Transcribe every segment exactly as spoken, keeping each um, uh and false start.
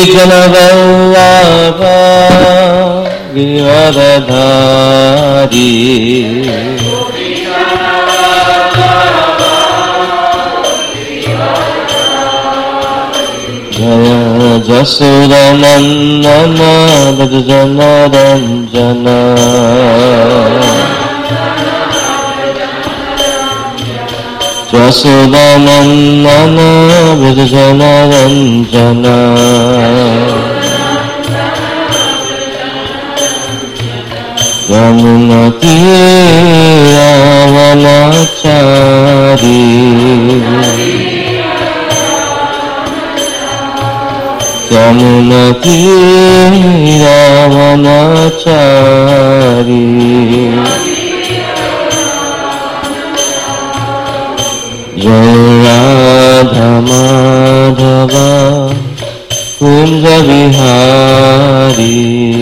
Janavallabha Giradhari Jaya Jasodanandana Bhajanaranjana Jasodanandana Bhajanaranjana Yamunatira Vanachari Yamunatira Vanachari Jaya Radha Madhava Kunja Vihari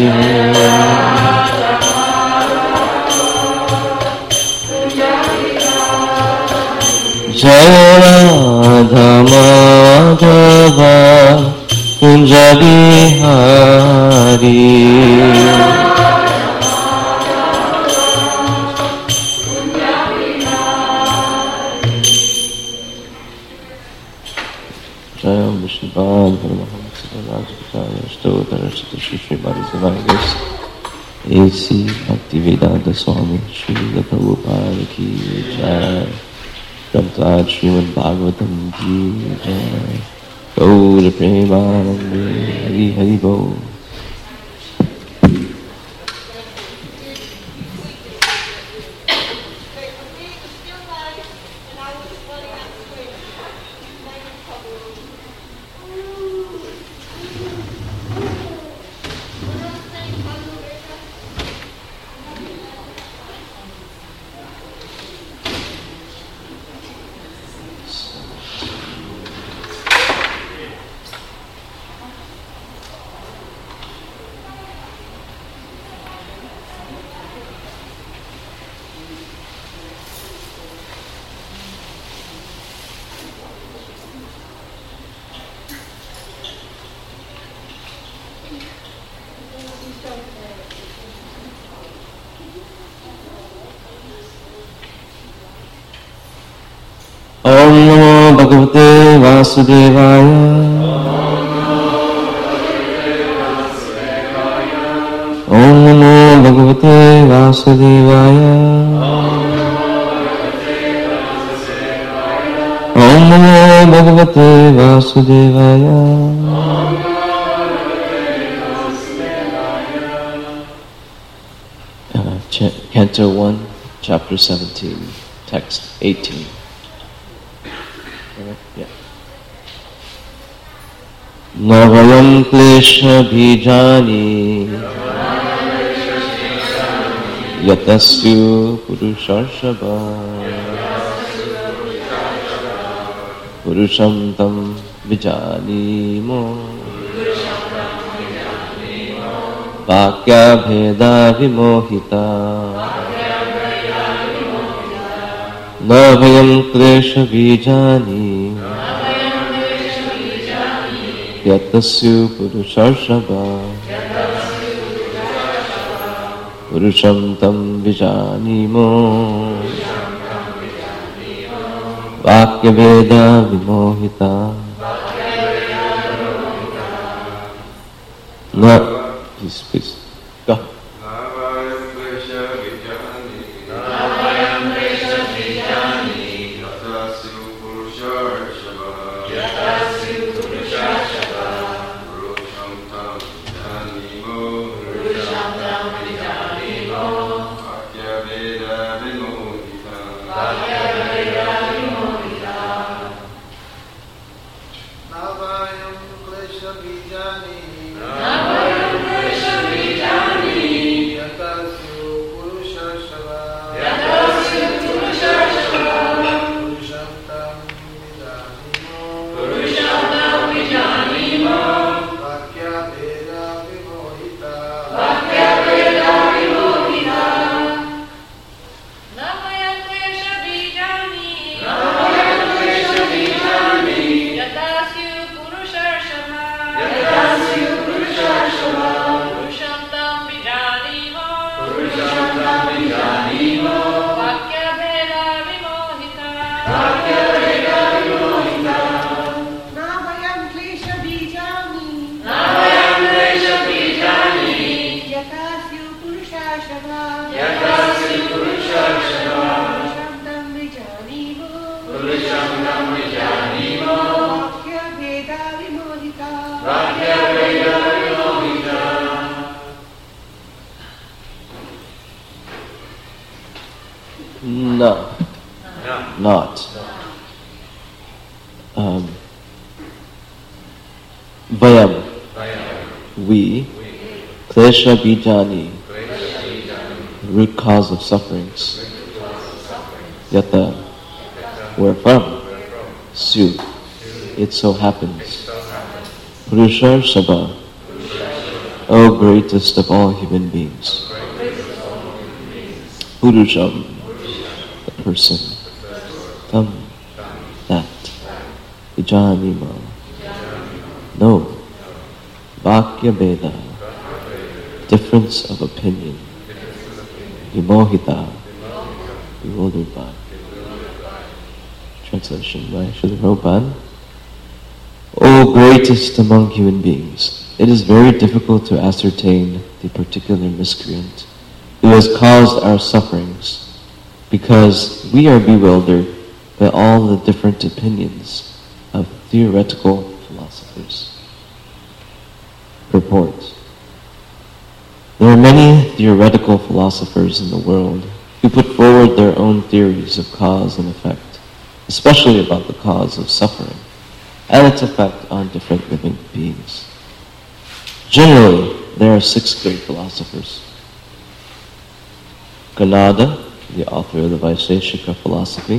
Jaya Radha Madhava Kunja Vihari Jaya Vishnupada Paramahamsa Rajapataya Stotara Chita Shri Shri Madhusavagis A C Bhaktivedanta Swami Srila Prabhupada Ki Jai Granthad Srimad Bhagavatam Ki Jai Gaura Premanande Hari Hari Bol. Om Namo Bhagavate Vasudevaya. Om Namo Bhagavate Vasudevaya. Om Namo Bhagavate Vasudevaya. Uh, Canto one, Chapter seventeen, Text eighteen. Yeah. Navayam klesha bijani yatasyu purushashava purusham tam vijanimo vakya bheda vimohita Navayam klesha bijani Yatasyu purushashava Purusham tam vijanimo Vakya veda vimohita Na, please, please, go. Navayam klesha bija not. Um, Vayam, we, Klesha Bijani, the root cause of sufferings. Yata, wherefrom? Su, it so happens. Purusha Shabha, O greatest of all human beings. Purusham, the person. Tam, that. Vijanima, no. Vakya Veda, difference of opinion. Vimohita, bewildered by. Translation by Srila Prabhupada. O greatest among human beings, it is very difficult to ascertain the particular miscreant who has caused our sufferings, because we are bewildered by all the different opinions of theoretical philosophers. Purport. There are many theoretical philosophers in the world who put forward their own theories of cause and effect, especially about the cause of suffering and its effect on different living beings. Generally, there are six great philosophers. Kanada, the author of the Vaisheshika philosophy.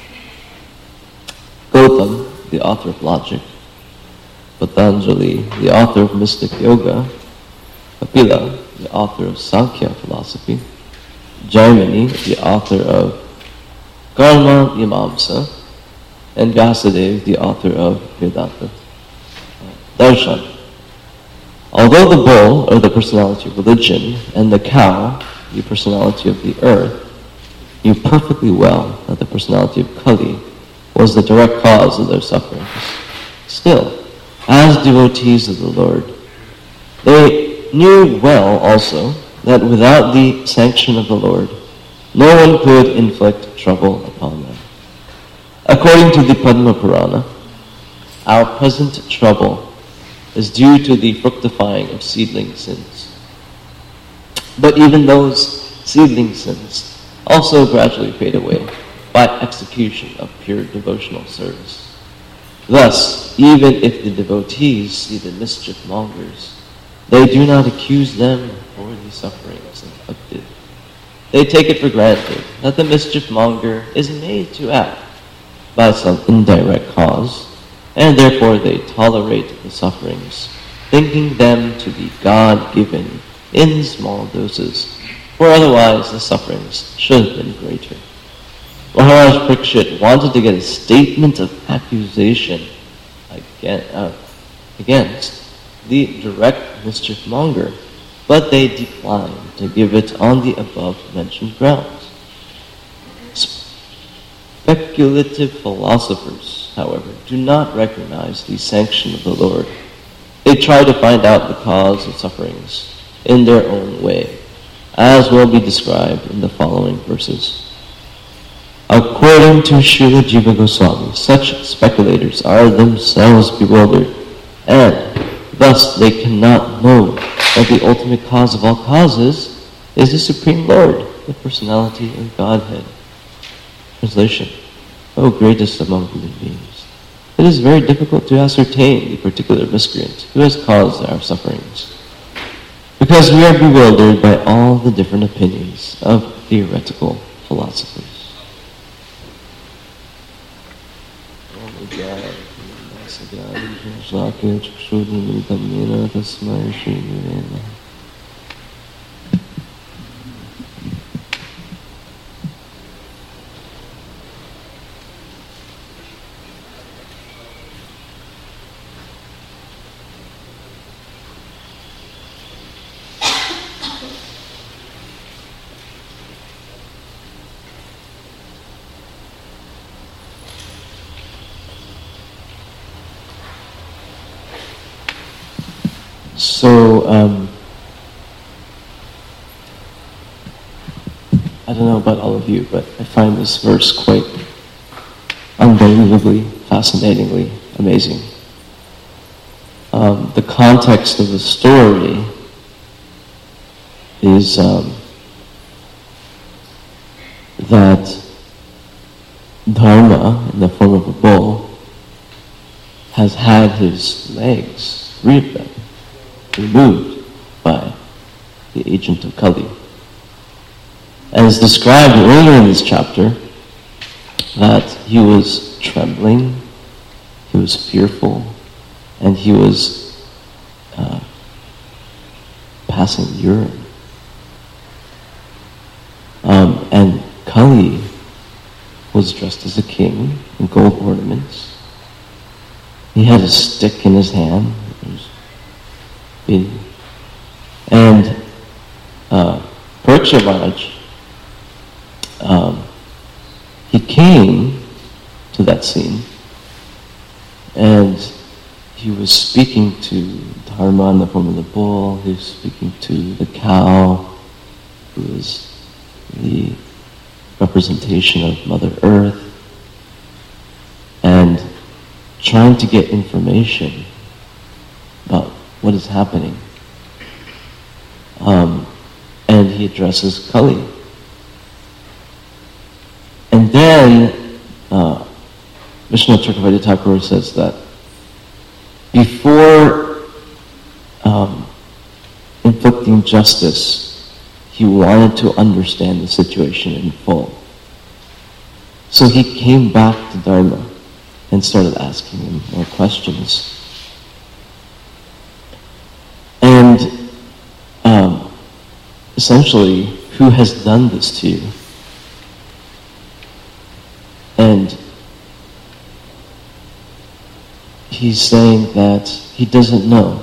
Gautam, the author of logic. Patanjali, the author of mystic yoga. Kapila, the author of Sankhya philosophy. Jaimini, the author of Karma Mimamsa. And Vyasadeva, the author of Vedanta. Darshan. Although the bull, or the personality of religion, and the cow, the personality of the earth, knew perfectly well that the personality of Kali was the direct cause of their sufferings, still, as devotees of the Lord, they knew well also that without the sanction of the Lord, no one could inflict trouble upon them. According to the Padma Purana, our present trouble is due to the fructifying of seedling sins. But even those seedling sins also gradually fade away by execution of pure devotional service. Thus, even if the devotees see the mischief mongers, they do not accuse them for the sufferings inflicted. They take it for granted that the mischief monger is made to act by some indirect cause, and therefore they tolerate the sufferings, thinking them to be God-given in small doses, for otherwise the sufferings should have been greater. Maharaj Parikshit wanted to get a statement of accusation against the direct mischief monger, but they declined to give it on the above-mentioned grounds. Speculative philosophers, however, do not recognize the sanction of the Lord. They try to find out the cause of sufferings in their own way, as will be described in the following verses. According to Srila Jiva Goswami, such speculators are themselves bewildered, and thus they cannot know that the ultimate cause of all causes is the Supreme Lord, the personality of Godhead. Translation. O greatest among human beings, it is very difficult to ascertain the particular miscreant who has caused our sufferings, because we are bewildered by all the different opinions of theoretical philosophers. So, um, I don't know about all of you, but I find this verse quite unbelievably, fascinatingly amazing. Um, the context of the story is um, that Dharma, in the form of a bull, has had his legs, three of them, removed by the agent of Kali. As described earlier in this chapter, that he was trembling, he was fearful, and he was uh, passing urine. Um, and Kali was dressed as a king in gold ornaments. He had a stick in his hand. It was big. And uh, Parikshit Maharaj, um, he came to that scene, and he was speaking to Dharma in the form of the bull. He was speaking to the cow, who was the representation of Mother Earth, and trying to get information about what is happening. Um, and he addresses Kali. And then uh, Vishwanath Chakravarti Thakur says that before um, inflicting justice, he wanted to understand the situation in full. So he came back to Dharma and started asking him more questions. And um, essentially, who has done this to you? And he's saying that he doesn't know.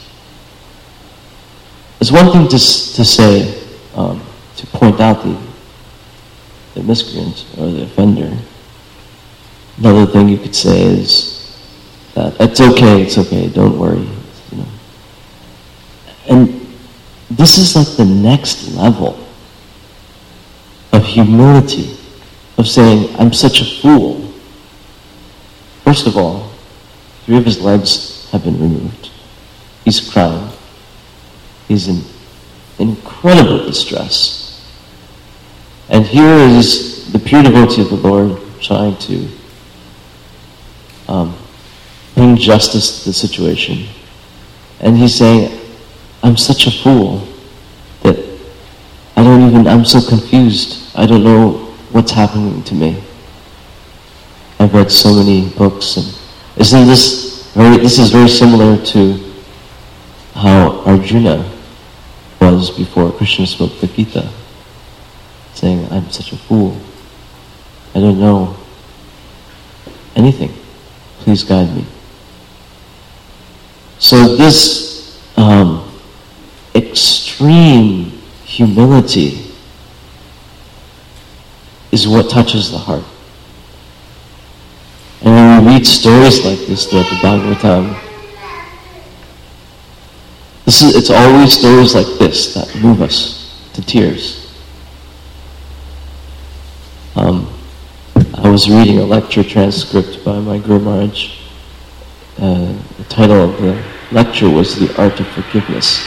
It's one thing to, to say, um, to point out the, the miscreant or the offender. Another thing you could say is that it's okay, it's okay, don't worry. You know. And this is like the next level of humility, of saying, I'm such a fool. First of all, three of his legs have been removed. He's crying. He's in incredible distress. And here is the pure devotee of the Lord trying to um, bring justice to the situation. And he's saying, I'm such a fool that I don't even, I'm so confused. I don't know what's happening to me. I've read so many books, and isn't this very, this is very similar to how Arjuna was before Krishna spoke the Gita, saying, I'm such a fool. I don't know anything. Please guide me. So this um, extreme humility is what touches the heart. And when we read stories like this throughout the Bhagavatam, this is, it's always stories like this that move us to tears. Um, I was reading a lecture transcript by my Guru Maharaj. Uh, the title of the lecture was The Art of Forgiveness.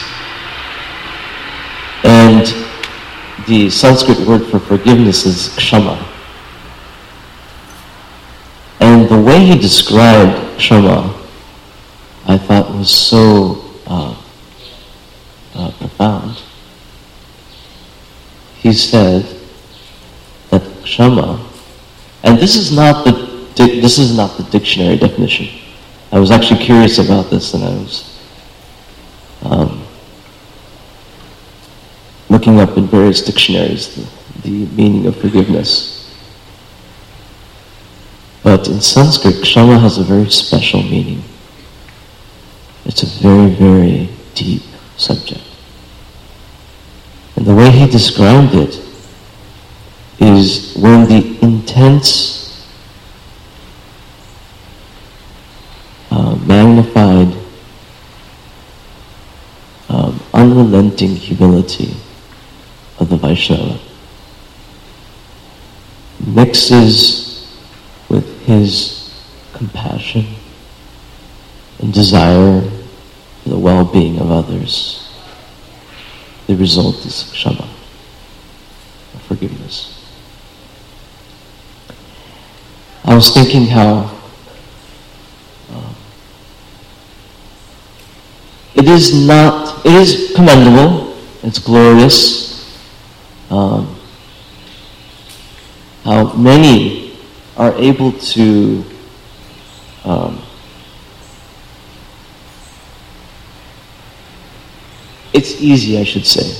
And the Sanskrit word for forgiveness is kshama. And the way he described kshama, I thought was so uh, uh, profound. He said that kshama, and this is not the this is not the dictionary definition. I was actually curious about this, and I was um, looking up in various dictionaries the, the meaning of forgiveness. But in Sanskrit, kshama has a very special meaning. It's a very, very deep subject. And the way he described it is when the intense, uh, magnified, um, unrelenting humility of the Vaishnava mixes with his compassion and desire for the well-being of others. The result is kshama, forgiveness. I was thinking how uh, it is not, it is commendable, it's glorious, um, how many are able to um, it's easy, I should say,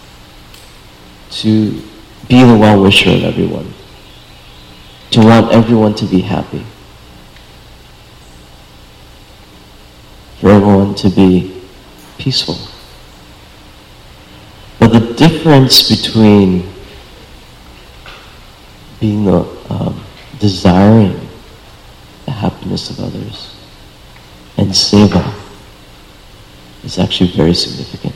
to be the well-wisher of everyone, to want everyone to be happy, for everyone to be peaceful. But the difference between being the, um, desiring the happiness of others and seva is actually very significant.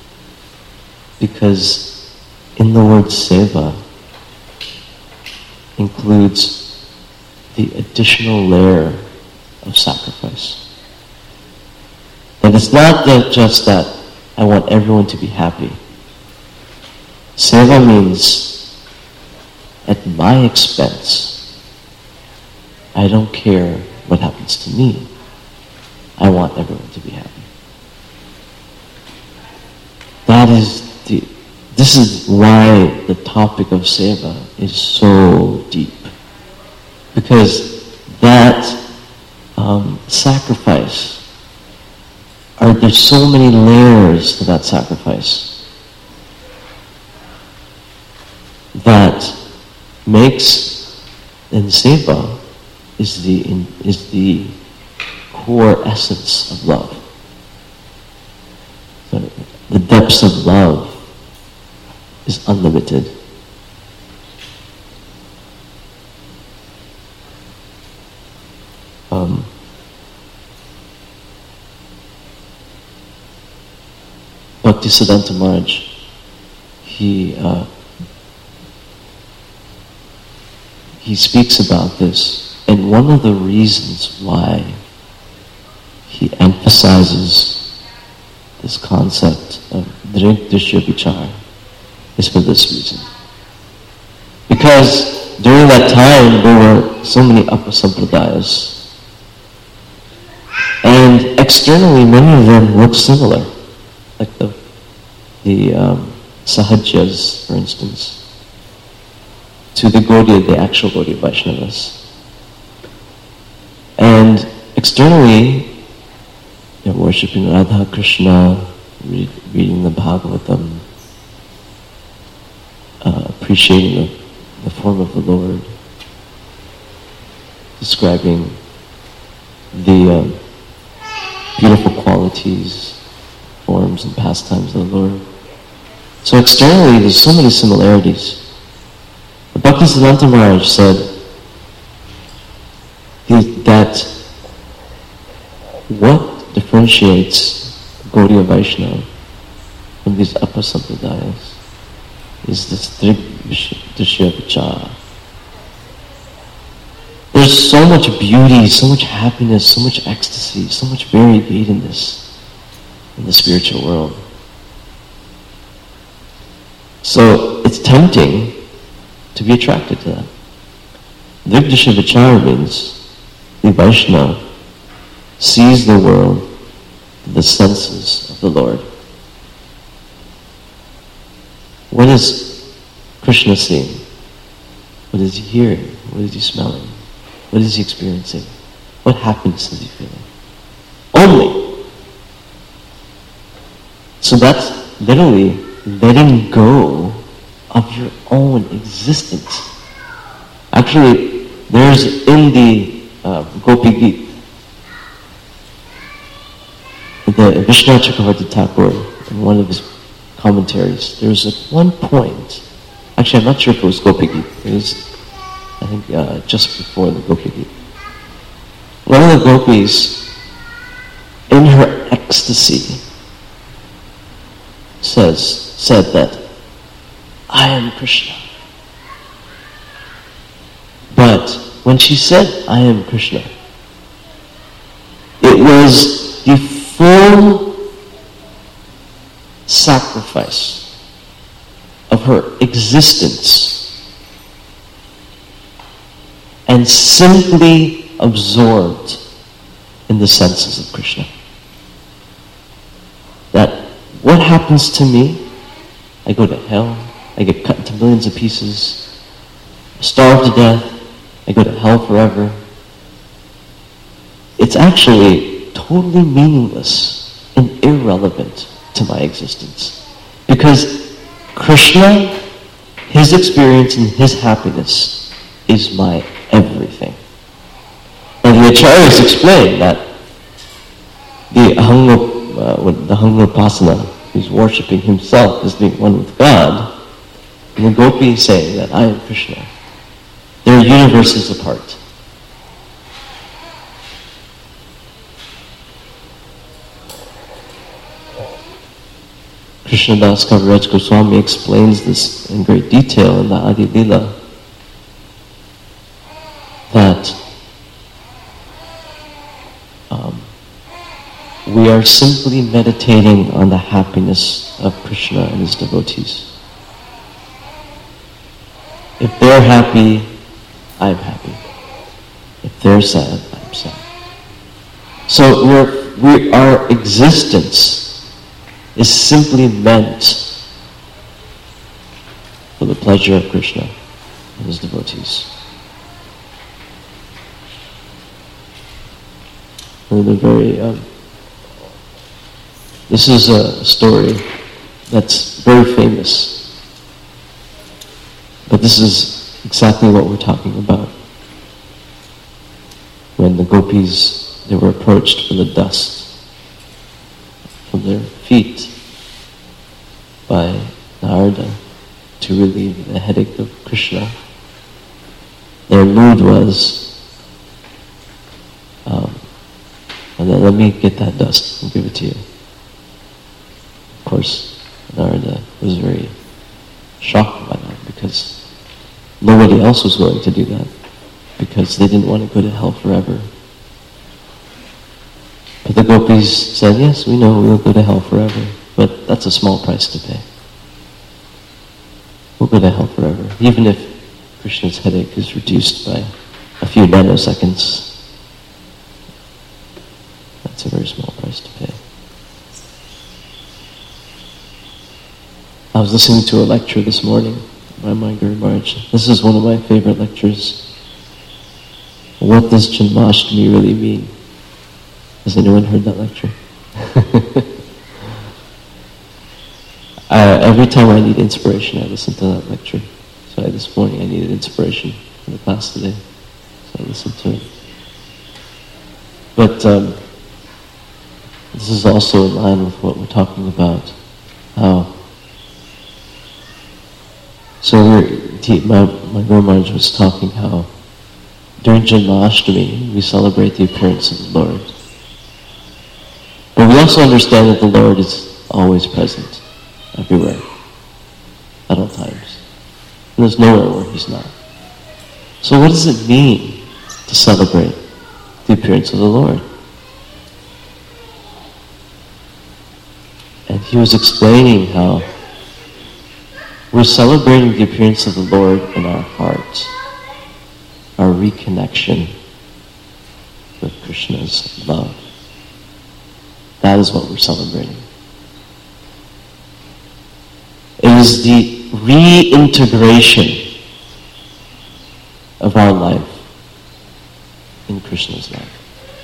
Because in the word seva includes the additional layer of sacrifice. And it's not that just that I want everyone to be happy. Seva means at my expense, I don't care what happens to me. I want everyone to be happy. That is the, this is why the topic of seva is so deep. Because that um, sacrifice, are there's so many layers to that sacrifice that makes, and seva is the, in, is the core essence of love. So the depths of love is unlimited. Um, Bhaktisiddhanta Maharaj, he uh, he speaks about this, and one of the reasons why he emphasizes this concept of Drig Drishya Vichar is for this reason. Because during that time there were so many Apasampradayas, and externally many of them looked similar, like the, the um, Sahajyas, for instance, to the Gaudiya, the actual Gaudiya Vaishnavas. And externally, they're worshipping Radha Krishna, read, reading the Bhagavatam, uh, appreciating the, the form of the Lord, describing the um, beautiful qualities, forms, and pastimes of the Lord. So externally, there's so many similarities. But Bhaktisiddhanta Maharaj said that what differentiates Gaudiya Vaishnava from these Apasampradayas is this Drig Drishya Vichara. There's so much beauty, so much happiness, so much ecstasy, so much variegationness in the spiritual world. So it's tempting to be attracted to that. Drig Drishya Vichara means the Vaishnava sees the world through the senses of the Lord. What is Krishna seeing? What is he hearing? What is he smelling? What is he experiencing? What happiness is he feeling? Only. So that's literally letting go of your own existence. Actually, there's in the uh, Gopi Geet, the Vishnu Chakravarti Thakur, in one of his commentaries, there's at one point, actually I'm not sure if it was Gopi Geet, it was I think uh, just before the Gopi Geet. One of the gopis, in her ecstasy, says, said that, I am Krishna. But when she said, I am Krishna, it was the full sacrifice of her existence and simply absorbed in the senses of Krishna. That what happens to me, I go to hell, I get cut into millions of pieces, starve to death, I go to hell forever. It's actually totally meaningless and irrelevant to my existence. Because Krishna, his experience and his happiness is my everything. And the Acharyas explain that the Ahanga, uh, the Ahangapasana, who's worshipping himself as being one with God, and the gopis say that I am Krishna. They're universes apart. Krishnadas Kaviraj Goswami explains this in great detail in the Adi Lila, that um, we are simply meditating on the happiness of Krishna and his devotees. If they're happy, I'm happy. If they're sad, I'm sad. So we're, we, our existence is simply meant for the pleasure of Krishna and his devotees. And they're very, um, this is a story that's very famous, but this is exactly what we're talking about. When the gopis, they were approached for the dust from their feet by Narada to relieve the headache of Krishna. Their mood was, um, and then let me get that dust and give it to you. Of course, Narada was very shocked by that because nobody else was willing to do that because they didn't want to go to hell forever. But the gopis said, yes, we know we'll go to hell forever, but that's a small price to pay. We'll go to hell forever, even if Krishna's headache is reduced by a few nanoseconds. That's a very small price to pay. I was listening to a lecture this morning by my Guru Maharaj. This is one of my favorite lectures. What does Janmashtami really mean? Has anyone heard that lecture? uh, every time I need inspiration, I listen to that lecture. So this morning I needed inspiration for the class today. So I listened to it. But um, this is also in line with what we're talking about. How So we're, my, my Guru Maharaj was talking how during Janmashtami we celebrate the appearance of the Lord. But we also understand that the Lord is always present, everywhere, at all times. And there's nowhere where he's not. So what does it mean to celebrate the appearance of the Lord? And he was explaining how we're celebrating the appearance of the Lord in our hearts, our reconnection with Krishna's love. That is what we're celebrating. It is the reintegration of our life in Krishna's life.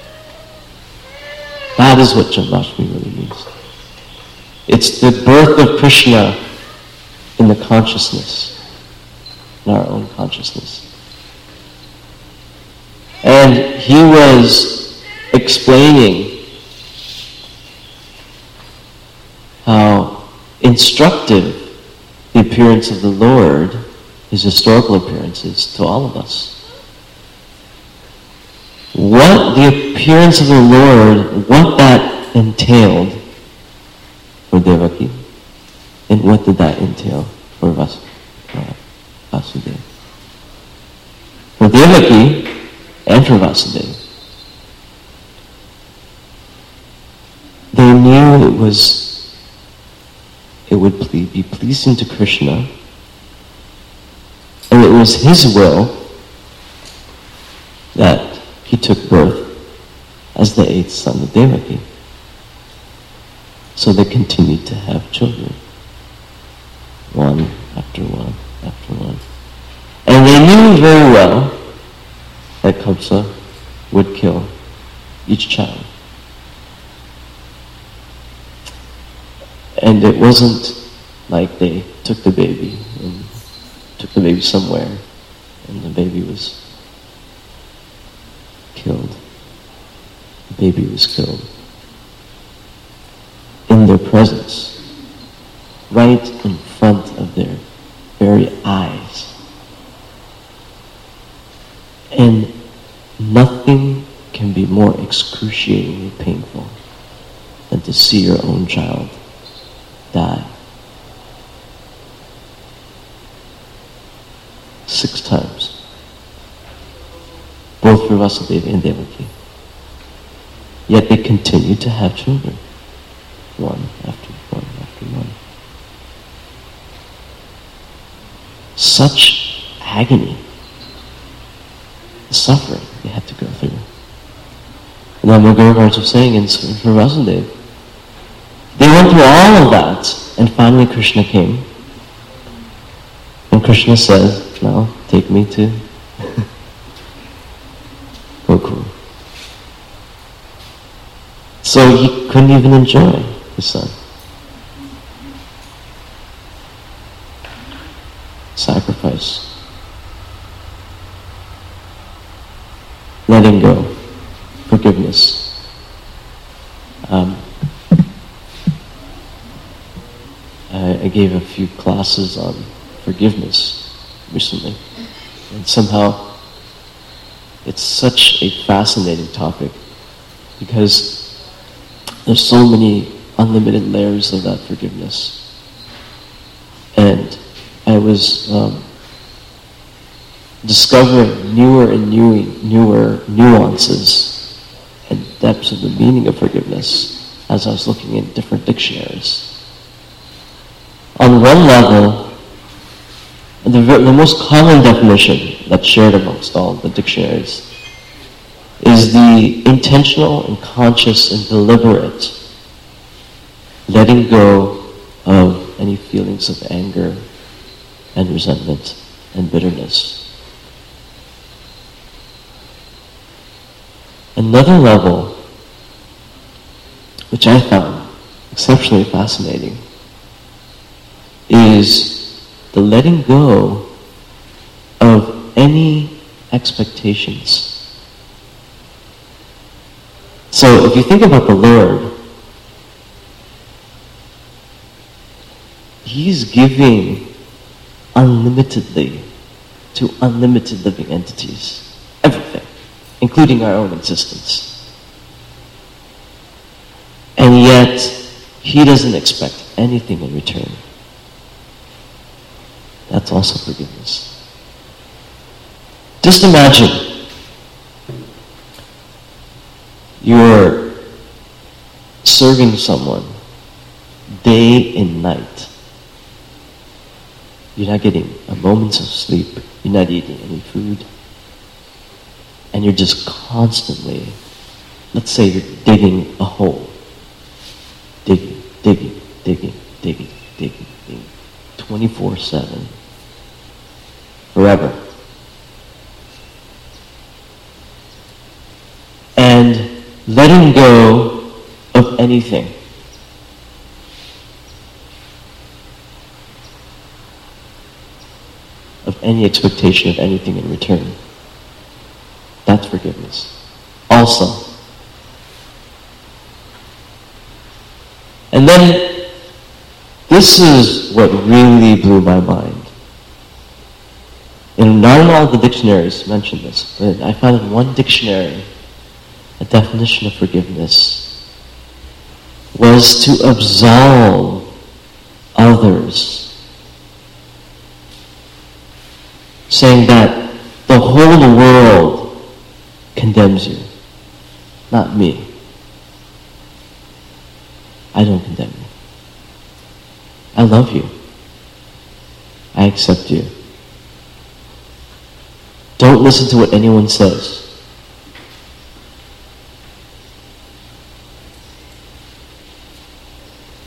That is what Janmashtami really means. It's the birth of Krishna in the consciousness, in our own consciousness. And he was explaining how instructive the appearance of the Lord, his historical appearances, to all of us. What the appearance of the Lord, what that entailed for Devaki, and what did that entail for Vas- uh, Vasudeva? For Devaki and for Vasudeva, they knew it was it would ple- be pleasing to Krishna, and it was his will he took birth as the eighth son of Devaki. So they continued to have children, one after one after one. And they knew very well that Kamsa would kill each child. And it wasn't like they took the baby and took the baby somewhere and the baby was killed. The baby was killed in their presence, right in front of their very eyes. And nothing can be more excruciatingly painful than to see your own child die. Six times. Both for Vasudeva and Devaki. Yet they continued to have children. One after one after one. Such agony. Suffering they had to go through. And then what Guru Maharaj was saying in for Vasudeva, they went through all of that, and finally Krishna came. And Krishna says, now take me to Gokul. So he couldn't even enjoy his son. Sacrifice. Letting go. Forgiveness. Um, I, I gave a few classes on forgiveness recently, and somehow it's such a fascinating topic because there's so many unlimited layers of that forgiveness. And I was um, discovering newer and newer, newer nuances and depths of the meaning of forgiveness as I was looking at different dictionaries. On one level, the, the most common definition that's shared amongst all the dictionaries is the intentional and conscious and deliberate letting go of any feelings of anger and resentment and bitterness. Another level, which I found exceptionally fascinating, is the letting go of any expectations. So if you think about the Lord, He's giving unlimitedly to unlimited living entities. Everything, including our own existence. And yet, He doesn't expect anything in return. That's also forgiveness. Just imagine you're serving someone day and night. You're not getting a moment of sleep. You're not eating any food. And you're just constantly, let's say you're digging a hole. Digging, digging, digging, digging, digging, digging. twenty-four seven. Forever. And letting go of anything. Of any expectation of anything in return. That's forgiveness. Also. And then, this is what really blew my mind. And not in all the dictionaries mention this, but I found in one dictionary a definition of forgiveness was to absolve others, saying that the whole world condemns you, not me. I don't condemn you. I love you. I accept you. Don't listen to what anyone says.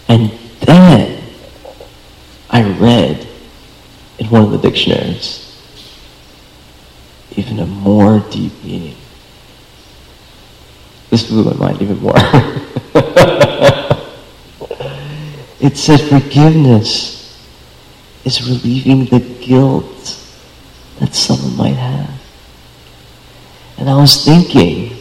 And then I read in one of the dictionaries even a more deep meaning. This blew my mind even more. It said forgiveness is relieving the guilt that someone might have. And I was thinking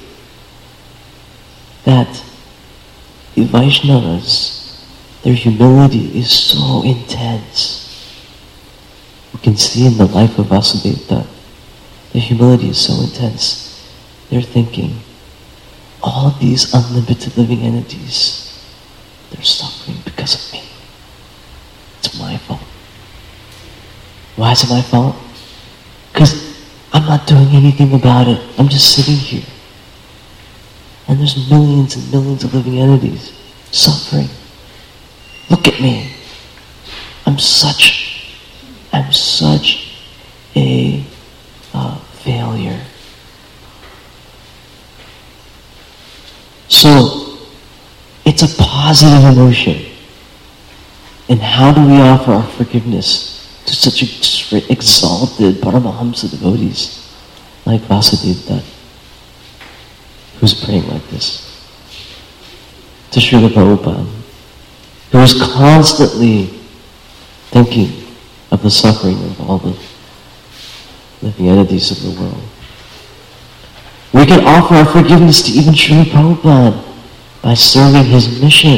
that the Vaishnavas, their humility is so intense. You can see in the life of Vasudeva that their humility is so intense. They're thinking, all these unlimited living entities, they're suffering because of me. It's my fault. Why is it my fault? Because I'm not doing anything about it. I'm just sitting here. And there's millions and millions of living entities suffering. Look at me. I'm such, I'm such a uh, failure. So, it's a positive emotion. And how do we offer our forgiveness to such exalted Paramahamsa devotees like Vasudeva Dutt, who's praying like this? To Srila Prabhupada, who is constantly thinking of the suffering of all the living entities of the world. We can offer our forgiveness to even Srila Prabhupada by serving his mission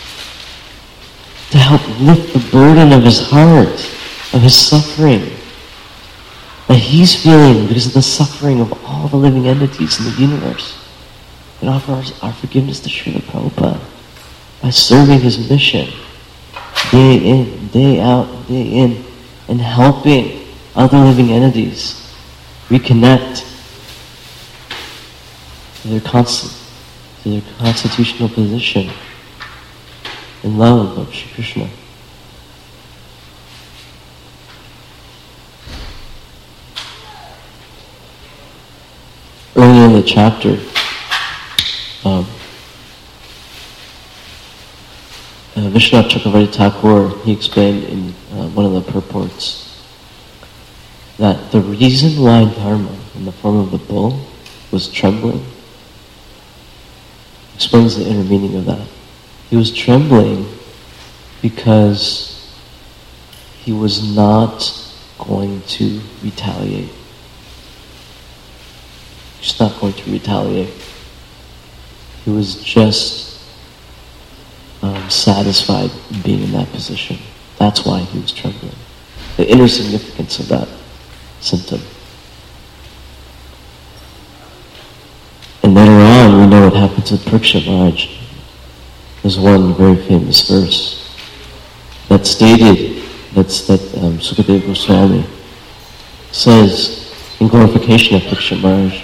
to help lift the burden of his heart, of his suffering that he's feeling because of the suffering of all the living entities in the universe. We can offer our, our forgiveness to Srila Prabhupada by serving his mission day in, day out, day in, and helping other living entities reconnect to their constant, to their constitutional position in love of Shri Krishna. Earlier in the chapter, um, uh, Vishwanath Chakravarti Thakur, he explained in uh, one of the purports that the reason why Dharma, in the form of the bull, was trembling, explains the inner meaning of that. He was trembling because he was not going to retaliate. He's not going to retaliate. He was just um, satisfied being in that position. That's why he was trembling. The inner significance of that symptom. And later on, we know what happens with Parikshit Maharaj. There's one very famous verse that stated, that's, that um, Sukadeva Goswami says in glorification of Parikshit Maharaj,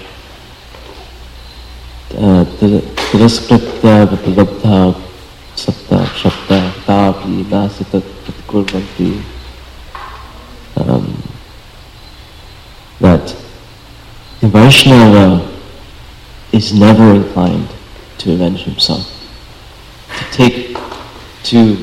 Tiraskrita Vipalabdha Sapta Shapta Tapi Nasitat Kurvanti, that the Vaishnava is never inclined to avenge himself, to take, to,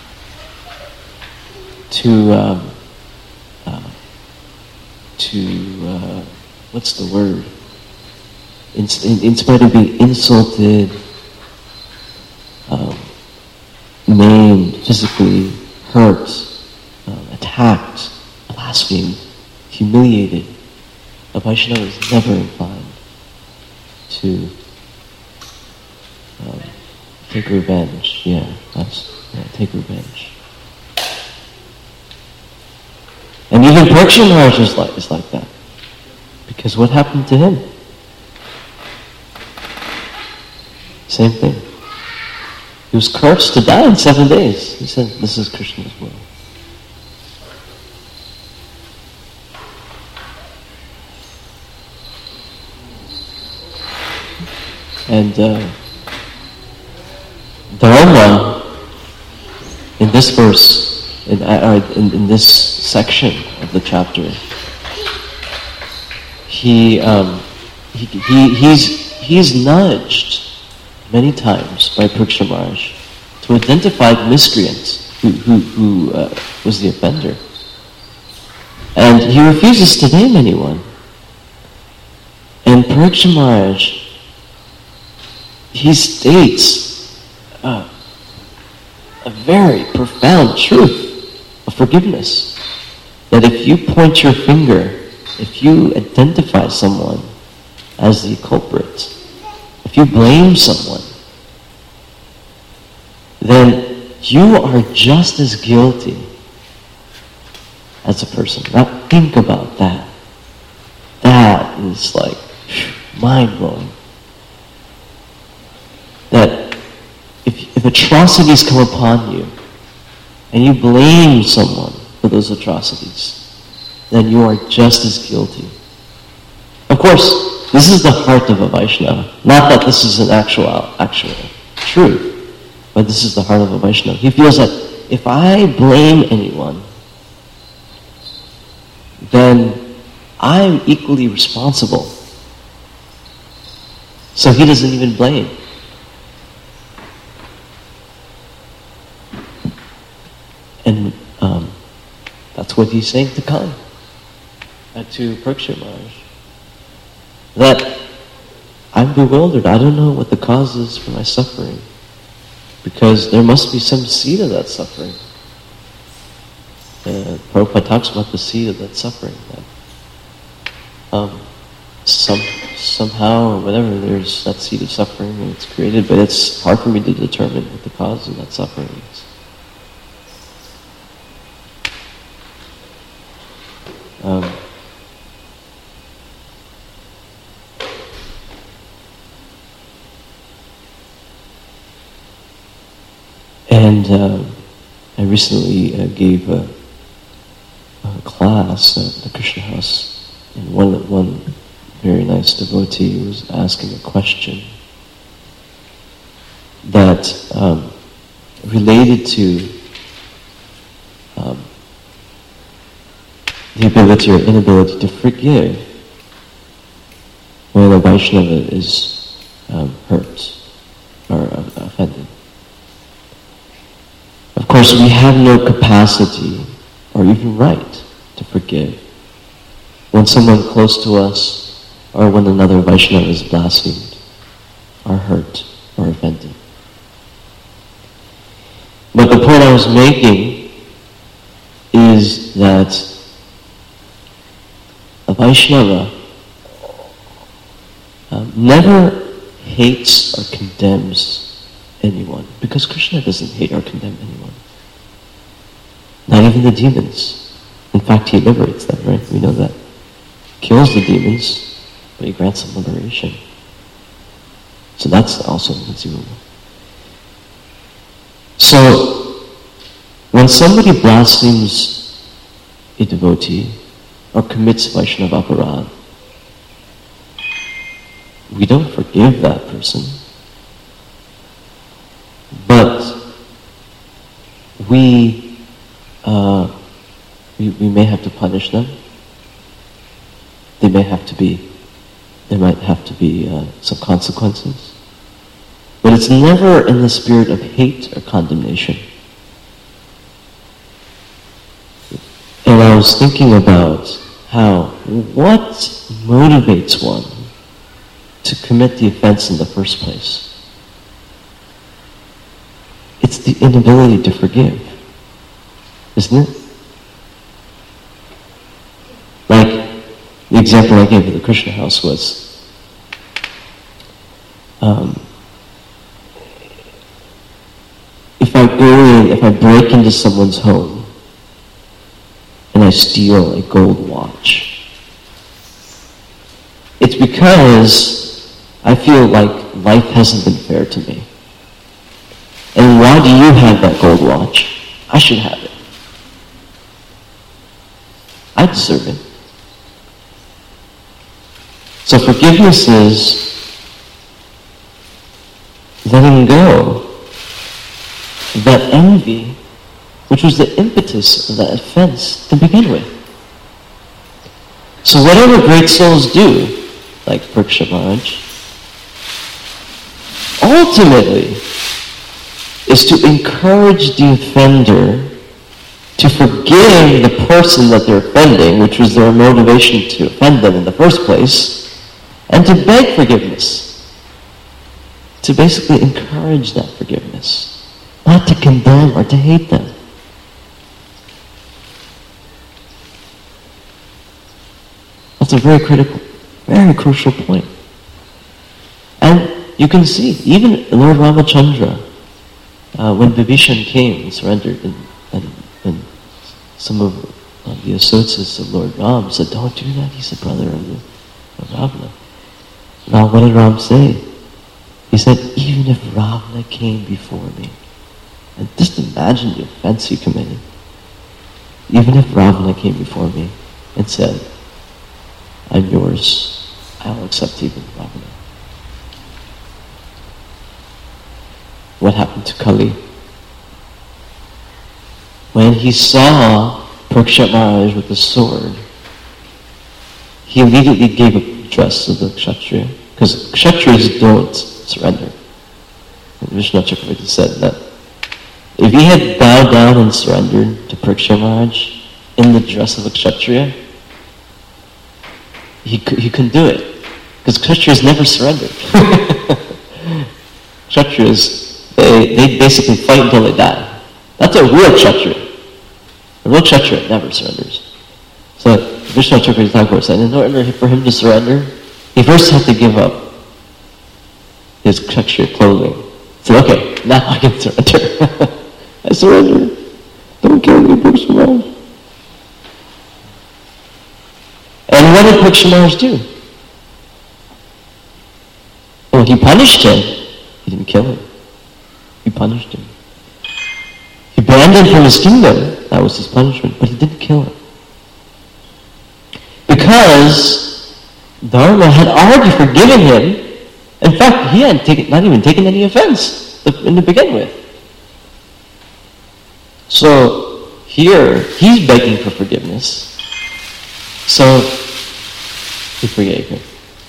to, um, uh, to, uh, what's the word? In, in, in spite of being insulted, um, maimed, physically hurt, um, attacked, blasphemed, humiliated, a Vaishnava is never inclined to um, take revenge. Yeah, that's, yeah, take revenge. And even Parikshit Maharaj is like, is like that. Because what happened to him? Same thing. He was cursed to die in seven days. He said, this is Krishna's will. And uh, Dharma, in this verse, in, uh, in, in this section of the chapter, he, um, he, he he's he's nudged many times by Parikshit Maharaj to to identify the miscreant who, who, who uh, was the offender. And he refuses to name anyone. And Parikshit Maharaj, he states uh, a very profound truth of forgiveness. That if you point your finger, if you identify someone as the culprit, if you blame someone, then you are just as guilty as a person. Now think about that. That is like mind-blowing. That if, if atrocities come upon you and you blame someone for those atrocities, then you are just as guilty. Of course, this is the heart of a Vaishnava. Not that this is an actual, actual truth, but this is the heart of a Vaishnava. He feels that if I blame anyone, then I'm equally responsible. So he doesn't even blame. And um, that's what he's saying to Khan, uh, to Parikshit Maharaj. That I'm bewildered. I don't know what the cause is for my suffering. Because there must be some seed of that suffering. Uh, Prabhupada talks about the seed of that suffering. That, um, some somehow or whatever, there's that seed of suffering and it's created, but it's hard for me to determine what the cause of that suffering is. Um, and uh, I recently uh, gave a, a class at the Krishna House, and one one very nice devotee was asking a question that um, related to um, the ability or inability to forgive when a Vaishnava is um, hurt or uh, offended. Of course, we have no capacity or even right to forgive when someone close to us or when another Vaishnava is blasphemed or hurt or offended. But the point I was making is that a Vaishnava um, never hates or condemns anyone, because Krishna doesn't hate or condemn anyone. Not even the demons. In fact, he liberates them, right? We know that. Kills the demons, but he grants them liberation. So that's also conceivable. So, when somebody blasphemes a devotee or commits Vaishnava aparadh, we don't forgive that person, but we, uh, we, we may have to punish them. They may have to be, there might have to be uh, some consequences. But it's never in the spirit of hate or condemnation. And I was thinking about how, what motivates one to commit the offense in the first place? It's the inability to forgive, isn't it? Like, the example I gave of the Krishna House was, um, if I go in, if I break into someone's home, and I steal a gold watch, it's because I feel like life hasn't been fair to me. And why do you have that gold watch? I should have it. I deserve it. So forgiveness is letting go of that envy, which was the impetus of that offense to begin with. So whatever great souls do, like Parikshit Maharaj, ultimately is to encourage the offender to forgive the person that they're offending, which was their motivation to offend them in the first place, and to beg forgiveness. To basically encourage that forgiveness, not to condemn or to hate them. That's a very critical, very crucial point. And you can see, even Lord Ramachandra, uh, when Vibhishan came and surrendered, and, and, and some of uh, the associates of Lord Ram said, "Don't do that, he's a brother of, the, of Ravana." Now what did Ram say? He said, "Even if Ravana came before me," and just imagine the offense he committed. Even if Ravana came before me and said, "I'm yours, I will accept even Ravana." What happened to Kali? When he saw Parikshit Maharaj with the sword, he immediately gave a dress of the Kshatriya, because Kshatriyas don't surrender. And Vishnu Chakravarti said that if he had bowed down and surrendered to Parikshit Maharaj in the dress of a Kshatriya, he, he couldn't do it, because Kshatriyas never surrendered. Kshatriyas, They, they basically fight until they die. That's a real Kshatriya. A real Kshatriya never surrenders. So Vishnu Chakravarti Thakur said, in order for him to surrender, he first had to give up his Kshatriya clothing. He said, "Okay, now I can surrender." I surrender. Don't kill me, Parikshit Maharaj. And what did Parikshit Maharaj do? Well, he punished him. He didn't kill him. He punished him. He banned him from his kingdom. That was his punishment. But he didn't kill him. Because Dharma had already forgiven him. In fact, he had taken, not even taken any offense in to begin with. So here, he's begging for forgiveness. So he forgave him.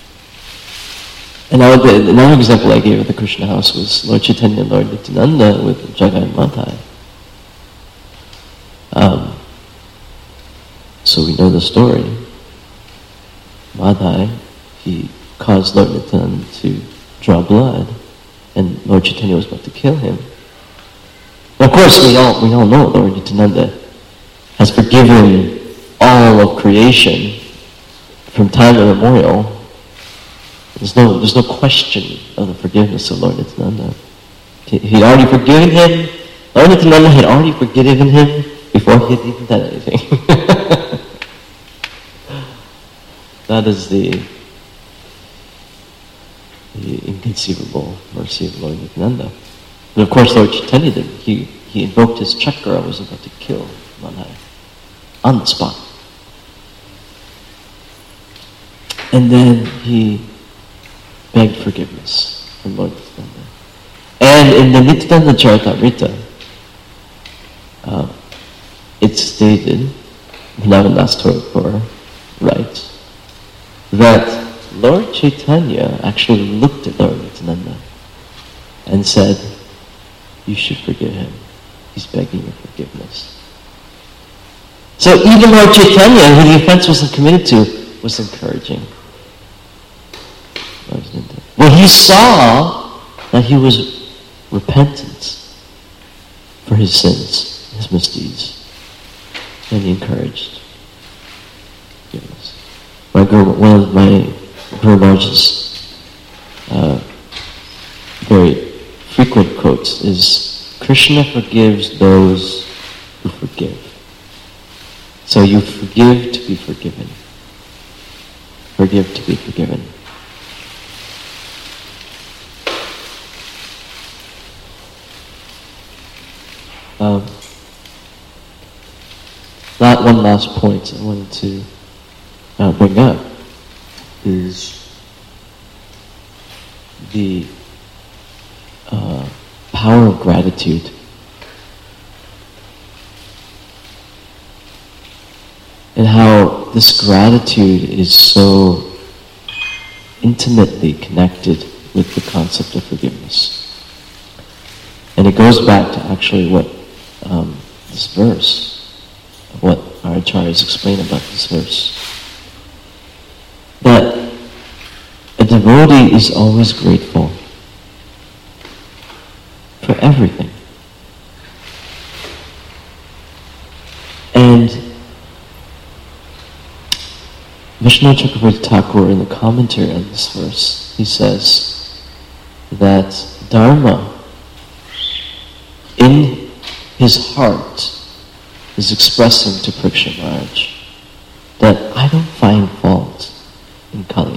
And another example I gave at the Krishna house was Lord Chaitanya and Lord Nityananda with Jagai and Madhai. Um, so we know the story. Madhai, he caused Lord Nityananda to draw blood, and Lord Chaitanya was about to kill him. Now, of course, we all we all know Lord Nityananda has forgiven all of creation from time immemorial. There's no, there's no question of the forgiveness of Lord Nityananda. He'd already forgiven him. Lord Nityananda had already forgiven him before he had even done anything. That is the, the inconceivable mercy of Lord Nityananda. But of course, Lord Chaitanya did. He, he invoked his chakra and was about to kill Madhai on the spot. And then he begged forgiveness from Lord Nityananda. And in the Nityananda Charitamrita, uh, it's stated, Bhanavan Thakur writes, that Lord Chaitanya actually looked at Lord Nityananda and said, "You should forgive him. He's begging your forgiveness." So even Lord Chaitanya, who the offense wasn't committed to, was encouraging. When he saw that he was repentant for his sins, his misdeeds, then he encouraged forgiveness. My Guru, one of my Guru Maharaj's uh, very frequent quotes is, "Krishna forgives those who forgive." So you forgive to be forgiven. Forgive to be forgiven. Um, that one last point I wanted to uh, bring up is the uh, power of gratitude. And how this gratitude is so intimately connected with the concept of forgiveness. And it goes back to actually what um, this verse, what our acharyas explain about this verse. That a devotee is always grateful for everything. And Vishnu Chakravarti Thakur, in the commentary on this verse, he says that Dharma in his heart is expressing to Parikshit Maharaj that I don't find fault in Kali.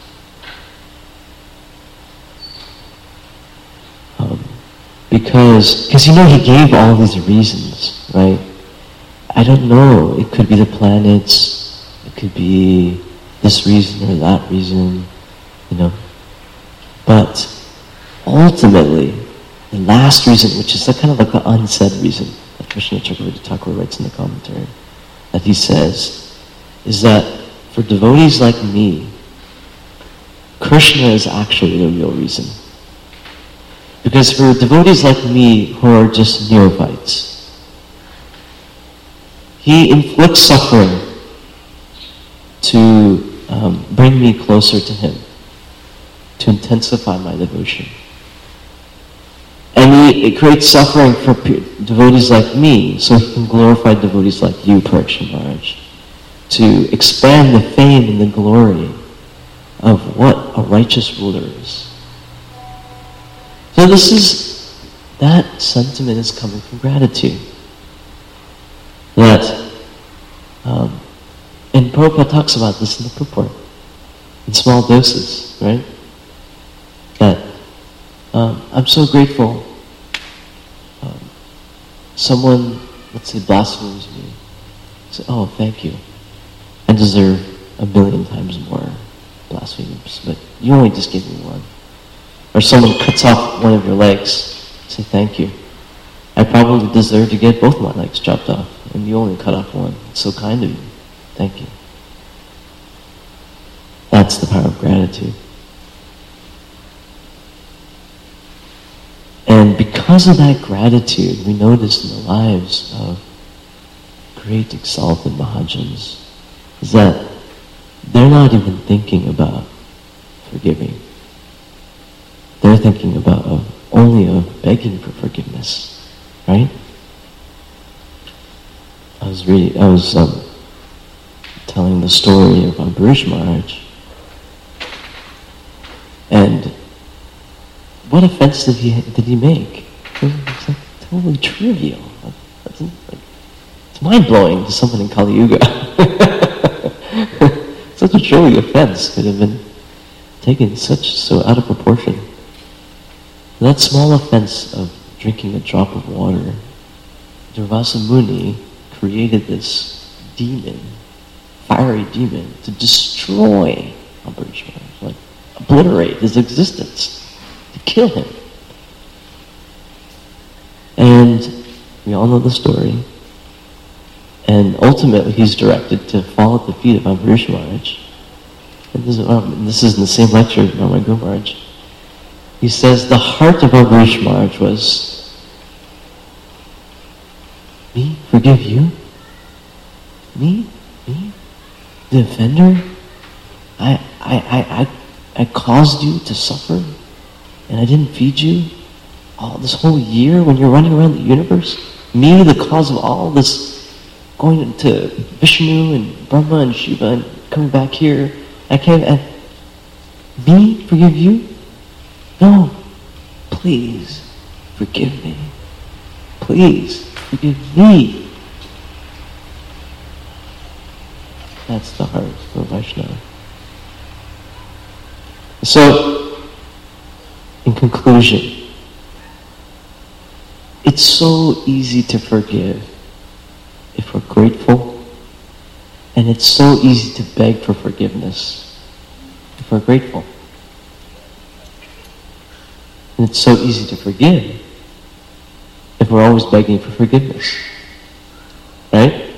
Um, because, because you know he gave all these reasons, right? I don't know, it could be the planets, it could be this reason or that reason, you know. But ultimately, the last reason, which is a kind of like the unsaid reason that Krishna Chakravarti Thakur writes in the commentary, that he says, is that for devotees like me, Krishna is actually the real reason. Because for devotees like me who are just neophytes, he inflicts suffering to um, bring me closer to him, to intensify my devotion. And he, it creates suffering for devotees like me, so he can glorify devotees like you, Parikshit Maharaj, to expand the fame and the glory of what a righteous ruler is. So this is, that sentiment is coming from gratitude. That, um, and Prabhupada talks about this in the purport, in small doses, right? That um, I'm so grateful. Um, someone, let's say, blasphemes me. Say, oh, thank you. I deserve a million times more blasphemies, but you only just gave me one. Or someone cuts off one of your legs. Say, thank you. I probably deserve to get both my legs chopped off, and you only cut off one. It's so kind of you. Thank you. That's the power of gratitude. And because of that gratitude, we notice in the lives of great exalted Mahajans is that they're not even thinking about forgiving. They're thinking about uh, only of begging for forgiveness. Right? I was reading, I was um, telling the story of Ambarish Maharaj, and what offense did he did he make? It's like totally trivial. Like, like, it's mind blowing to someone in Kali Yuga. Such a trivial offense could have been taken such so out of proportion. That small offense of drinking a drop of water, Durvasa Muni created this demon, fiery demon, to destroy Ambarish Maharaj, like obliterate his existence, to kill him. And we all know the story. And ultimately he's directed to fall at the feet of Ambarish Maharaj. And this is, um, this is in the same lecture of Ramana Guru Maharaj. He says the heart of Ambarish Maharaj was, me forgive you? Me? Me? The offender? I, I, I, I, I caused you to suffer and I didn't feed you all this whole year when you're running around the universe? Me, the cause of all this, going into Vishnu and Brahma and Shiva and coming back here. I can't, I, me forgive you? No, please forgive me. Please forgive me. That's the heart for Vaishnava. So, in conclusion, it's so easy to forgive if we're grateful, and it's so easy to beg for forgiveness if we're grateful. And it's so easy to forgive if we're always begging for forgiveness. Right?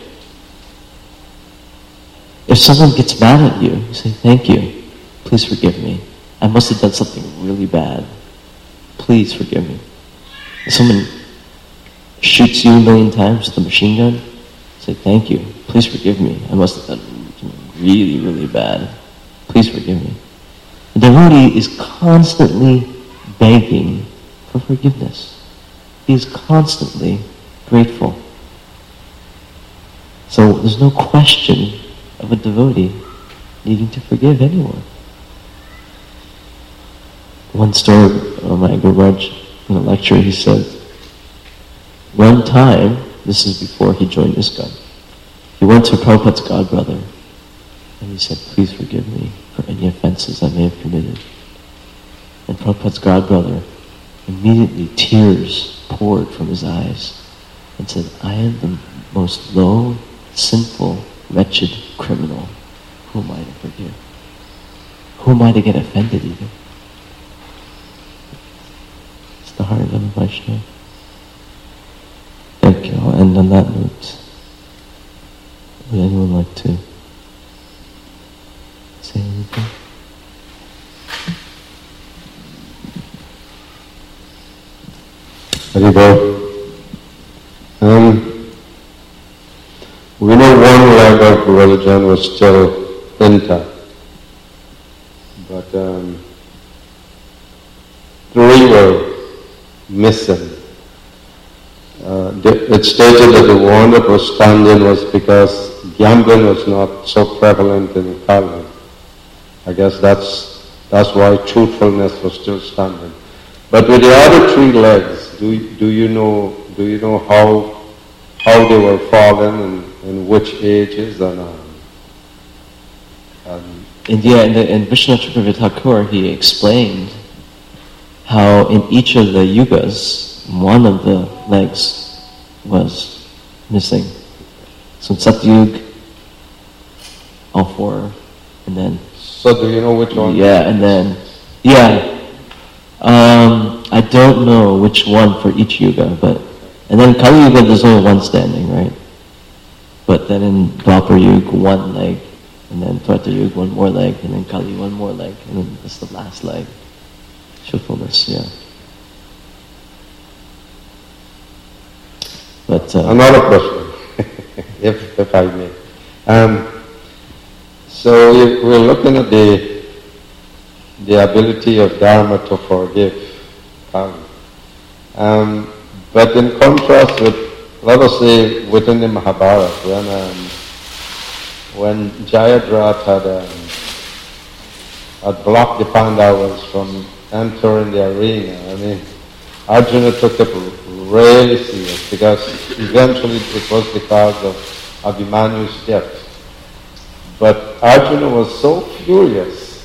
If someone gets mad at you, you say, thank you, please forgive me. I must have done something really bad. Please forgive me. someone shoots you a million times with a machine gun, say, thank you, please forgive me. I must have done really, really bad. Please forgive me. The devotee is constantly begging for forgiveness. He is constantly grateful. So there's no question of a devotee needing to forgive anyone. One story of my Guru Maharaj in a lecture, he said, one time, this is before he joined ISKCON, he went to Prabhupada's godbrother and he said, please forgive me for any offenses I may have committed. And Prabhupada's godbrother, immediately tears poured from his eyes and said, I am the most low, sinful, wretched criminal. Who am I to forgive? Who am I to get offended even? It's the heart of a Vaishnava. Thank you. I'll end on that note. Would anyone like to say anything? Haribol. Um, we know one leg of religion was still intact, but um, three were missing. Uh, it stated that the one that was standing was because gambling was not so prevalent in Kali. I guess that's that's why truthfulness was still standing. But with the other three legs, do do you know do you know how how they were fallen and in which ages and, um, and in, yeah, in, the, in Vishwanath Chakravarti Thakur, he explained how in each of the yugas, one of the legs was missing. So in Satyug, all four, and then... So do you know which one? Yeah, and then, yeah. Um, I don't know which one for each yuga, but... And then Kali Yuga, there's only one standing, right? But then in Dwapar Yuga, one leg, and then Treta Yuga, one more leg, and then Kali, one more leg, and then that's the last leg. Truthfulness, yeah. But uh, another question, if if I may. Um, so we, we're looking at the the ability of Dharma to forgive Kali. Um, but in contrast with, let us say, within the Mahabharata, when um, when Jayadratha had um, had blocked the Pandavas from entering the arena, I mean, Arjuna took it really serious because eventually it was because of Abhimanyu's death. But Arjuna was so furious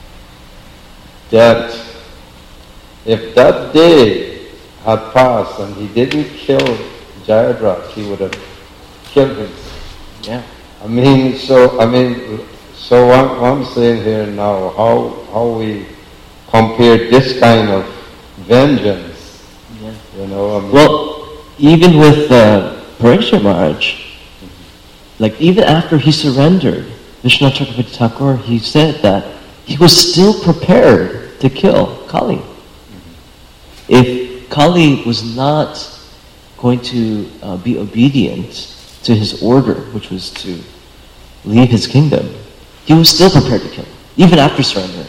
that if that day had passed and he didn't kill Jayadratha, he would have killed himself. Yeah. I mean, so I mean, so what, what I'm saying here now, how how we compare this kind of vengeance, yeah. you know. I mean, well, even with uh, Parikshit Maharaj, mm-hmm. like even after he surrendered, Vishwanath Chakravarti Thakur, he said that he was still prepared to kill Kali. Mm-hmm. If Kali was not going to uh, be obedient to his order, which was to leave his kingdom, he was still prepared to kill him, even after surrendering.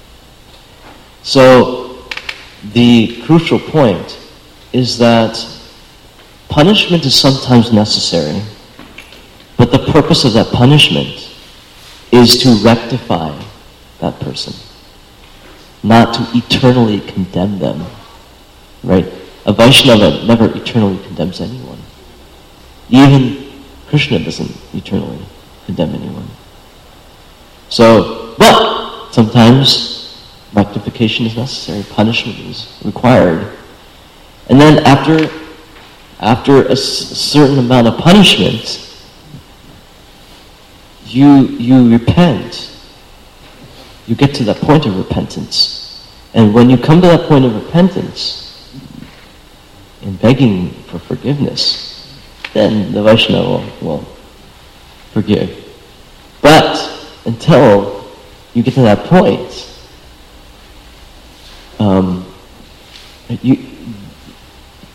So the crucial point is that punishment is sometimes necessary, but the purpose of that punishment is to rectify that person, not to eternally condemn them. Right? A Vaishnava never eternally condemns anyone. Even Krishna doesn't eternally condemn anyone. So, but sometimes rectification is necessary, punishment is required. And then after, after a, s- a certain amount of punishment, you, you repent. You get to that point of repentance. And when you come to that point of repentance, in begging for forgiveness, then the Vaishnava will, will forgive. But until you get to that point, um, you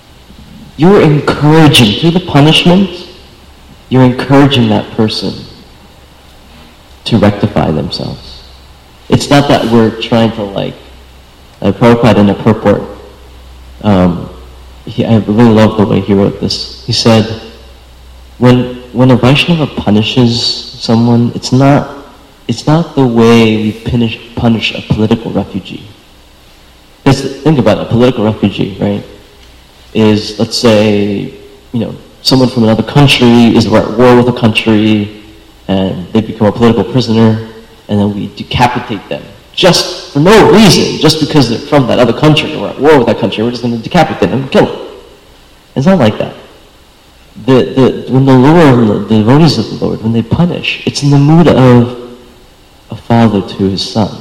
you're encouraging, through the punishment, you're encouraging that person to rectify themselves. It's not that we're trying to like, uh, Prabhupada in a purport, um, he, I really love the way he wrote this. He said, when when a Vaishnava punishes someone, it's not it's not the way we punish, punish a political refugee. Because think about it, a political refugee, right, is, let's say, you know, someone from another country is at war with a country, and they become a political prisoner, and then we decapitate them. Just for no reason, just because they're from that other country, or at war with that country, we're just going to decapitate them and kill them. It's not like that. The, the, when the Lord, the devotees of the Lord, when they punish, it's in the mood of a father to his son,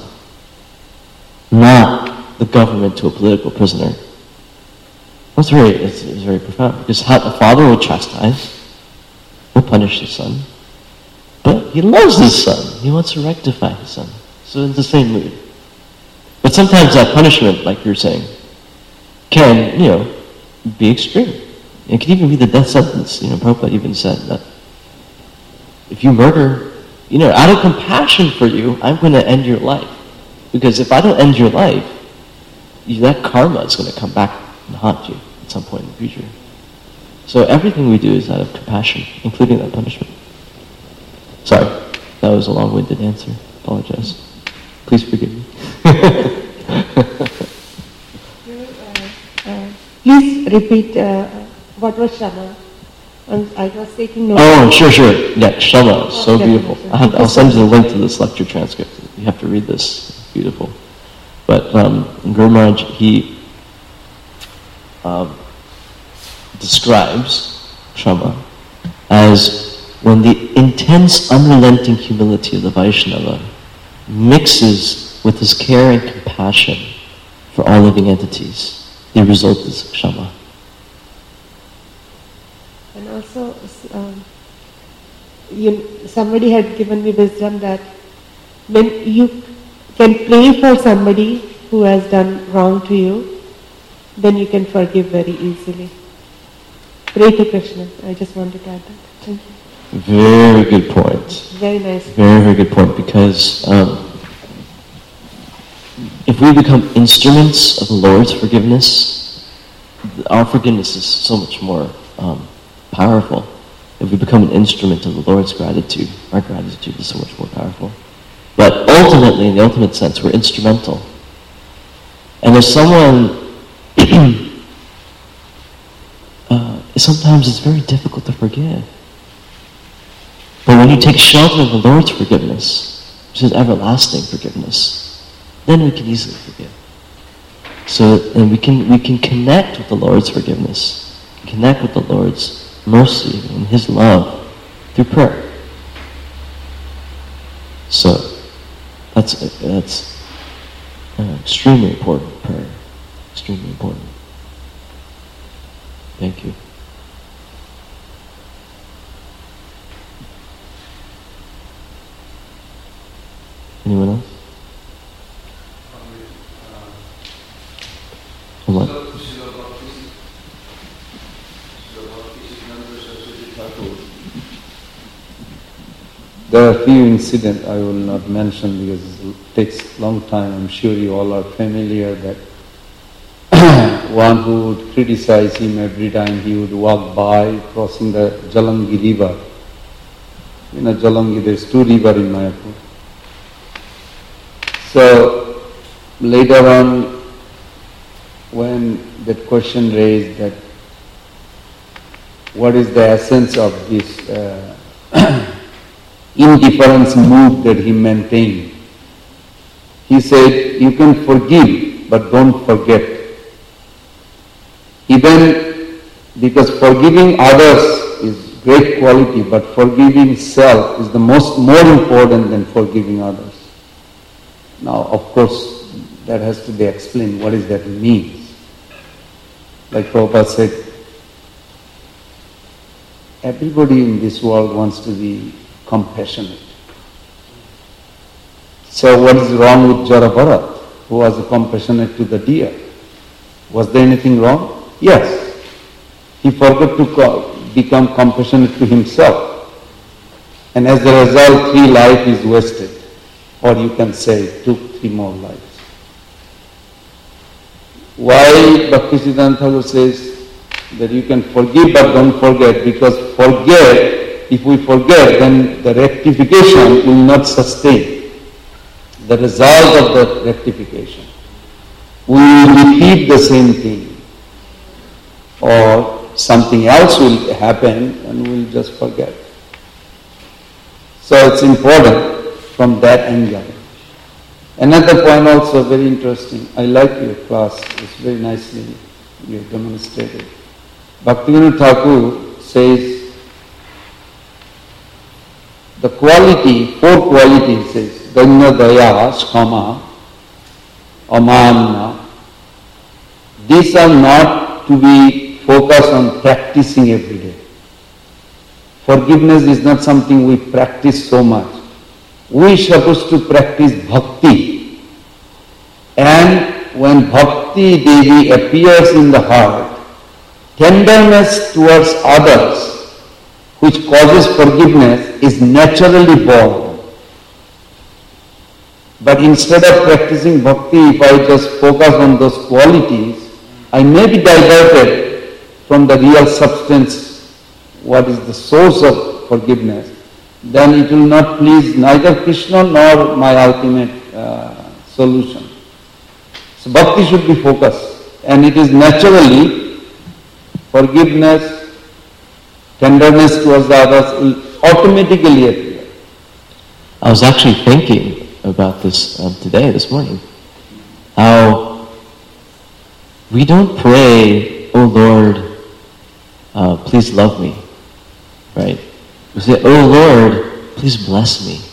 not the government to a political prisoner. That's very, it's, it's very profound, because how the father will chastise, will punish his son, but he loves his son. He wants to rectify his son. So it's the same mood. But sometimes that punishment, like you're saying, can, you know, be extreme. It can even be the death sentence. You know, Prabhupada even said that if you murder, you know, out of compassion for you, I'm going to end your life. Because if I don't end your life, you, that karma is going to come back and haunt you at some point in the future. So everything we do is out of compassion, including that punishment. Sorry, that was a long-winded answer. Apologize. Please forgive me. uh, uh, please repeat uh, what was Shama. And I was taking notes. Oh, sure, sure. Yeah, Shama, so Oh, beautiful. definitely. I have, I'll send you the link to this lecture transcript. You have to read this. It's beautiful. But um, Guru Maharaj, he um, describes Shama as when the intense, unrelenting humility of the Vaishnava mixes with his care and compassion for all living entities. The result is Shama. And also, um, you, somebody had given me wisdom that when you can pray for somebody who has done wrong to you, then you can forgive very easily. Pray to Krishna. I just wanted to add that. Thank you. Very good point. Very nice. Very, very good point, because um, if we become instruments of the Lord's forgiveness, our forgiveness is so much more um, powerful. If we become an instrument of the Lord's gratitude, our gratitude is so much more powerful. But ultimately, in the ultimate sense, we're instrumental. And if someone, uh, sometimes it's very difficult to forgive. But when you take shelter of the Lord's forgiveness, which is everlasting forgiveness, then we can easily forgive. So, and we can we can connect with the Lord's forgiveness, connect with the Lord's mercy and His love through prayer. So, that's that's uh, extremely important. Prayer, extremely important. Thank you. Anyone else? On what? There are a few incidents I will not mention because it takes a long time. I'm sure you all are familiar that one who would criticize him every time he would walk by crossing the Jalangi river. You know, Jalangi, there's two rivers in Mayapur. So later on, when that question raised that what is the essence of this uh, indifference mood that he maintained, he said, you can forgive, but don't forget. Even because forgiving others is great quality, but forgiving self is the most more important than forgiving others. Now, of course, that has to be explained. What does that mean? Like Prabhupada said, everybody in this world wants to be compassionate. So what is wrong with Jarabharat, who was compassionate to the deer? Was there anything wrong? Yes. he forgot to co- become compassionate to himself. And as a result, three lives is wasted. Or you can say, took three more lives. Why Bhaktisiddhanta Thakur says that you can forgive but don't forget? Because forget, if we forget, then the rectification will not sustain the result of the rectification. We will repeat the same thing, or something else will happen and we will just forget. So it's important from that angle. Another point also very interesting. I like your class. It's very nicely you demonstrated. Bhaktivinoda Thakur says the quality, four qualities, says Danya, Daya, Skama, Amanna. These are not to be focused on practicing every day. Forgiveness is not something we practice so much. We are supposed to practice bhakti. And when bhakti Devi appears in the heart, tenderness towards others, which causes forgiveness, is naturally born. But instead of practicing bhakti, if I just focus on those qualities, I may be diverted from the real substance, what is the source of forgiveness. Then it will not please neither Krishna nor my ultimate uh, solution. So bhakti should be focused, and it is naturally forgiveness, tenderness towards the others will automatically appear. I was actually thinking about this um, today, this morning, how we don't pray, "Oh Lord, uh, please love me," right? We say, "Oh Lord, please bless me."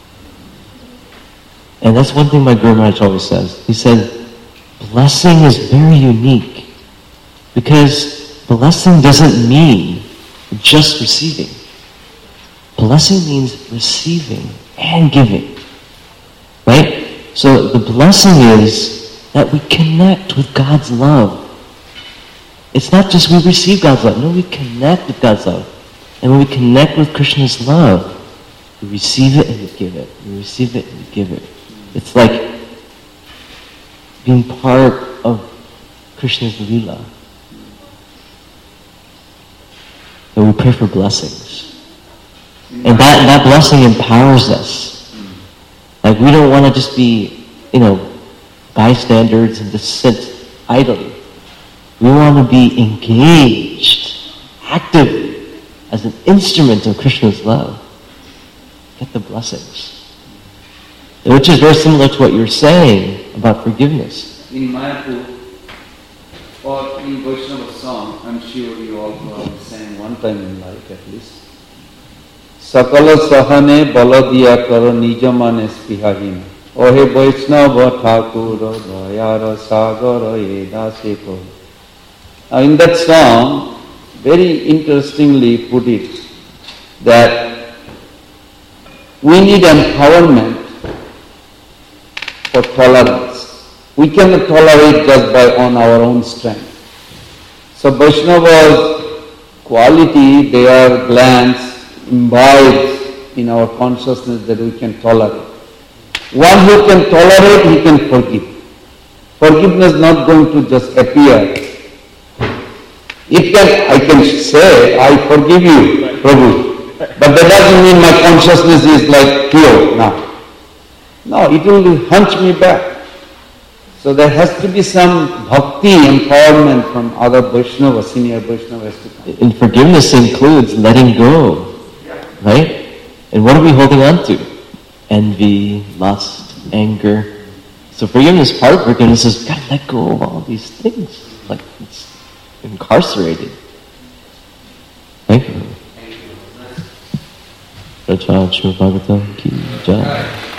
And that's one thing my Guru Maharaj always says. He said, blessing is very unique because blessing doesn't mean just receiving. Blessing means receiving and giving, right? So the blessing is that we connect with God's love. It's not just we receive God's love. No, we connect with God's love. And when we connect with Krishna's love, we receive it and we give it. We receive it and we give it. It's like being part of Krishna's Leela. And we pray for blessings. And that, that blessing empowers us. Like we don't want to just be, you know, bystanders and just sit idly. We want to be engaged, actively, as an instrument of Krishna's love. Get the blessings. Which is very similar to what you're saying about forgiveness. In Mayapur, or in Vaishnava song, I'm sure you all have sang one time in life at least. Sakala sahane baladiya karo nijamane spihahina. Ohe Vaishnava Thakur dayara sagara edase ko. Now in that song, very interestingly put it, that we need empowerment for tolerance. We cannot tolerate just by on our own strength. So Vaishnava's quality, their glance imbibed in our consciousness that we can tolerate. One who can tolerate, he can forgive. Forgiveness is not going to just appear. It can, I can say, I forgive you, Prabhu. But that doesn't mean my consciousness is like pure now. No, it will hunch me back. So there has to be some bhakti empowerment from other Vaishnava, senior Vaishnava has to come. And forgiveness includes letting go, right? And what are we holding on to? Envy, lust, anger. So forgiveness, part of forgiveness is, gotta let go of all these things. Like it's incarcerated. Thank you. Thank you. Rajat Shri Bhagavatam ki jai.